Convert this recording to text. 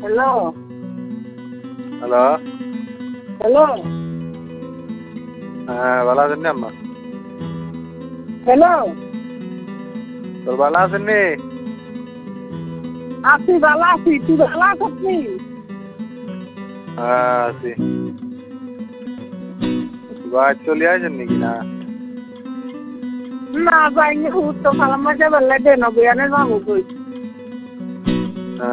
Hello hello. Hello হ্যাঁ, ভালো আছেন নি আম্মা? হ্যালো তো ভালো আছেন নি? আছি ভালো আছি, তুই ভালো আছিস নি? হ্যাঁ, আছি। বাড়ি চলে আসেন নাকি না? না যাইনি, উত্তর খালাম মাঝে বেলা দেন অভিযানে যাবো কই।